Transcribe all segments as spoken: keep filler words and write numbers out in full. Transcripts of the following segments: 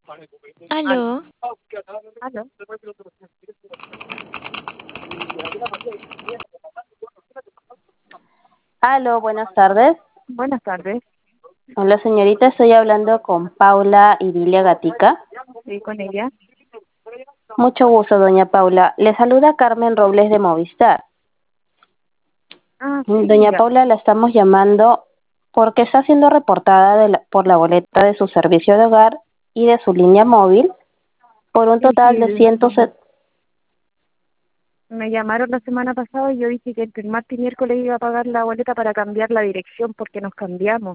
Aló, Aló. Aló, buenas tardes. Buenas tardes. Hola señorita, estoy hablando con Paula Idilia Gatica. Sí, con ella. Mucho gusto, doña Paula. Le saluda Carmen Robles de Movistar. Ah, sí, Doña ya. Paula, la estamos llamando porque está siendo reportada de la- por la boleta de su servicio de hogar y de su línea móvil por un Sí, total de sí. ciento. Me llamaron la semana pasada y yo dije que el martes y miércoles iba a pagar la boleta para cambiar la dirección porque nos cambiamos.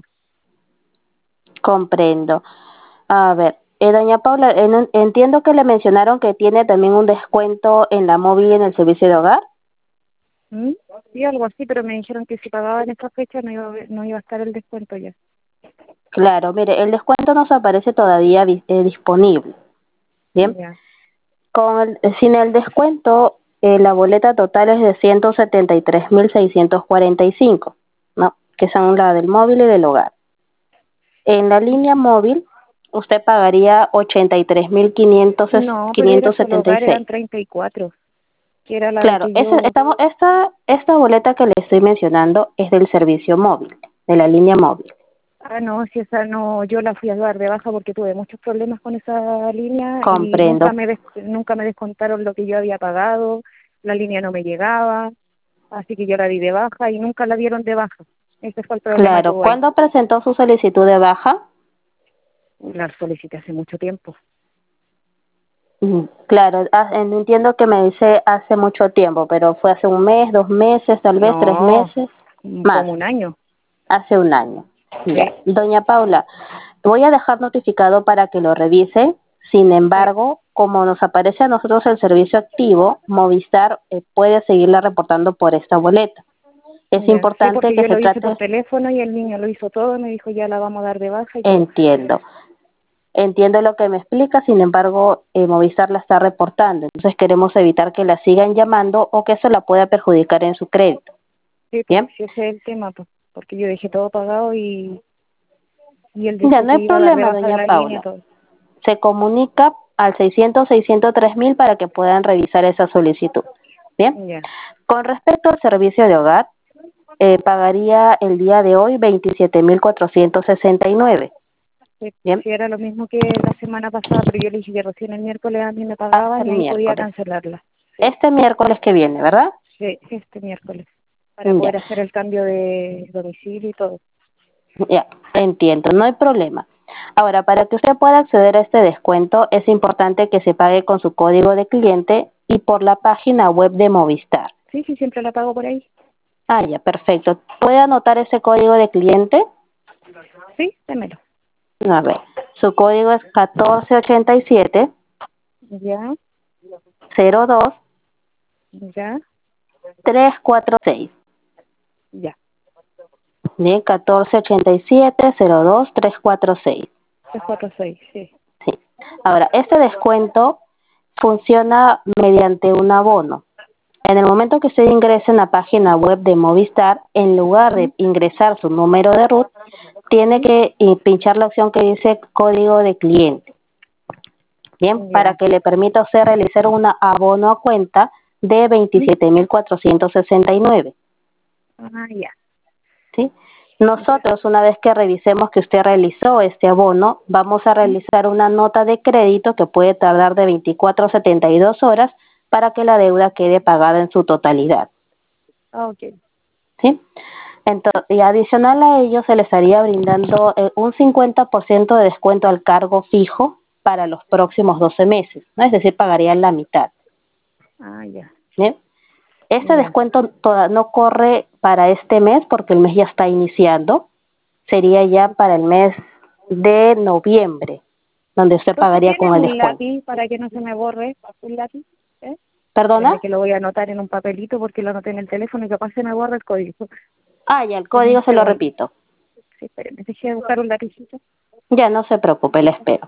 Comprendo. A ver, eh, doña Paula, en- entiendo que le mencionaron que tiene también un descuento en la móvil y en el servicio de hogar. ¿Mm? Sí, algo así, pero me dijeron que si pagaba en esta fecha no iba, a haber- no iba a estar el descuento ya. Claro, mire, el descuento no se aparece todavía vi- eh, disponible. Bien, Ya. con el, eh, sin el descuento, eh, la boleta total es de ciento setenta y tres mil seiscientos cuarenta y cinco, ¿no? Que son la del móvil y del hogar. En la línea móvil, usted pagaría ochenta y tres mil No, pero era quinientos solo setenta y hogar, seis. eran treinta y cuatro, que era la Claro, que ese, yo... estamos, esta, esta boleta que le estoy mencionando es del servicio móvil, de la línea móvil. Ah, no, si esa no, yo la fui a dar de baja porque tuve muchos problemas con esa línea y nunca Comprendo. me des- nunca me descontaron lo que yo había pagado, la línea no me llegaba, así que yo la di de baja y nunca la dieron de baja. Ese fue el problema que Claro, hubo ahí. ¿cuándo presentó su solicitud de baja? La solicité hace mucho tiempo. Mm, Claro, ah, entiendo que me dice hace mucho tiempo, pero fue hace un mes, dos meses, tal vez tres No, meses, mm, más, como un año. hace un año. Ya. Sí, Doña Paula, voy a dejar notificado para que lo revise. Sin sí, embargo, como nos aparece a nosotros el servicio activo, Movistar eh, puede seguirla reportando por esta boleta. Es ya. Sí, importante porque que yo se lo hice por trate, teléfono y el niño lo hizo todo, me dijo ya la vamos a dar de baja y todo. entiendo. Entiendo lo que me explica, sin embargo, eh, Movistar la está reportando. Entonces queremos evitar que la sigan llamando o que eso la pueda perjudicar en su crédito. Sí, pues, ¿Bien? sí, ese es el tema, pues, porque yo dejé todo pagado y, y él Ya, dijo no que hay iba a dar de problema, baja doña la línea y Paula. todo. Se comunica al seiscientos, seiscientos tres mil para que puedan revisar esa solicitud. ¿Bien? Ya. Con respecto al servicio de hogar, eh, pagaría el día de hoy veintisiete mil cuatrocientos sesenta y nueve. Sí, ¿Bien? sí, era lo mismo que la semana pasada, pero yo le dije que recién el miércoles a mí me Hasta pagaban el y ahí podía miércoles. cancelarla. Sí, Este miércoles que viene, ¿verdad? sí, este miércoles, para Ya. poder hacer el cambio de domicilio y todo. Ya, entiendo, no hay problema. Ahora, para que usted pueda acceder a este descuento, es importante que se pague con su código de cliente y por la página web de Movistar. Sí, sí, siempre la pago por ahí. Ah, ya, perfecto. ¿Puede anotar ese código de cliente? Sí, démelo. A ver, su código es catorce ochenta y siete Ya, cero dos ya, tres cuatro seis. ya. Bien, catorce ochenta y siete cero dos tres cuatro seis. tres cuatro seis, sí. Sí. Ahora, este descuento funciona mediante un abono. En el momento que usted ingrese en la página web de Movistar, en lugar ¿Mm? de ingresar su número de root, tiene ¿Mm? que eh, pinchar la opción que dice código de cliente, ¿bien? Para Ya. que le permita a usted realizar un abono a cuenta de ¿Mm? veintisiete mil cuatrocientos sesenta y nueve, Ah, ya. ¿sí? Ya. Nosotros, una vez que revisemos que usted realizó este abono, vamos a ¿Mm? realizar una nota de crédito que puede tardar de veinticuatro a setenta y dos horas para que la deuda quede pagada en su totalidad, Ah, ok. ¿sí? Entonces, y adicional a ello, se le estaría brindando eh, un cincuenta por ciento de descuento al cargo fijo para los próximos doce meses, ¿no? Es decir, pagarían la mitad. Ah, ya. ¿Bien? Este Ya. descuento toda, no corre para este mes porque el mes ya está iniciando, sería ya para el mes de noviembre, donde usted Entonces, pagaría ¿tiene con el un descuento. lápiz para que no se me borre? ¿Un lápiz? ¿Eh? ¿Perdona? Espérame que lo voy a anotar en un papelito porque lo anoté en el teléfono y capaz se me borra el código. Ah, ya, el Deme código un se lo segundo. repito. Sí, espérame, déjeme buscar un lapicito. Ya, no se preocupe, le espero.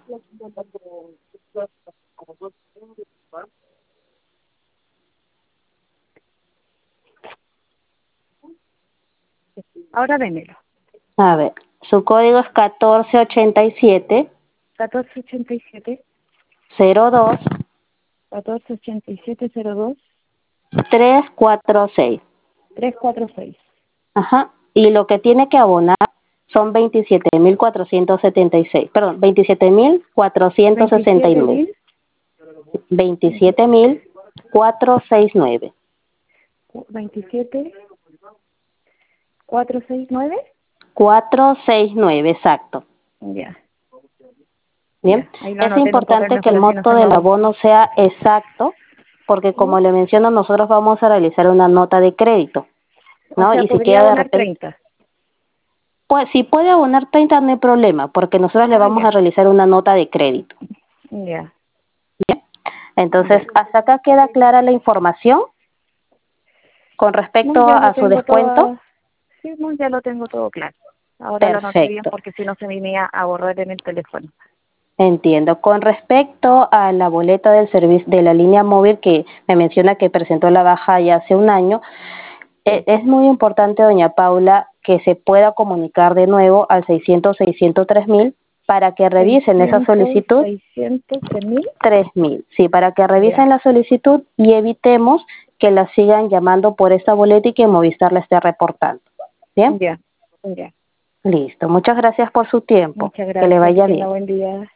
Ahora démelo. A ver, su código es catorce ochenta y siete catorce ochenta y siete, cero dos, catorce ochenta y siete, cero dos, tres cuatro seis. tres cuatro seis. Ajá. Y lo que tiene que abonar son veintisiete mil cuatrocientos setenta y seis, perdón, veintisiete mil cuatrocientos sesenta y veintisiete nueve. mil. veintisiete mil cuatrocientos sesenta y nueve. veintisiete, cuatrocientos sesenta y nueve. cuatrocientos sesenta y nueve, exacto. Ya. Bien, Ya. Ahí lo es anoté, no puedo importante caerme que el por si no monto se me del olvida. abono sea exacto, porque como ¿Sí? le menciono, nosotros vamos a realizar una nota de crédito, O ¿no? sea, Y si podría queda de abonar repente, treinta. pues si puede abonar treinta no hay problema, porque nosotros le Ah, vamos a ya. realizar una nota de crédito. Ya. Bien, entonces Ya. hasta acá queda clara la información con No, respecto ya lo a su tengo descuento. todo. Sí, no, ya lo tengo todo claro. Ahora lo anoté bien Perfecto. porque si no se me venía a borrar en el teléfono. Entiendo. Con respecto a la boleta del servicio de la línea móvil que me menciona que presentó la baja ya hace un año, eh, Sí. es muy importante, doña Paula, que se pueda comunicar de nuevo al seiscientos, seiscientos tres mil para que revisen esa seiscientos, solicitud. seiscientos, tres mil. Tres mil, sí, para que revisen Ya. la solicitud y evitemos que la sigan llamando por esta boleta y que Movistar la esté reportando. ¿Bien? Ya. Ya. Listo. Muchas gracias por su tiempo. Muchas Que le gracias. Que vaya tenga bien. buen día.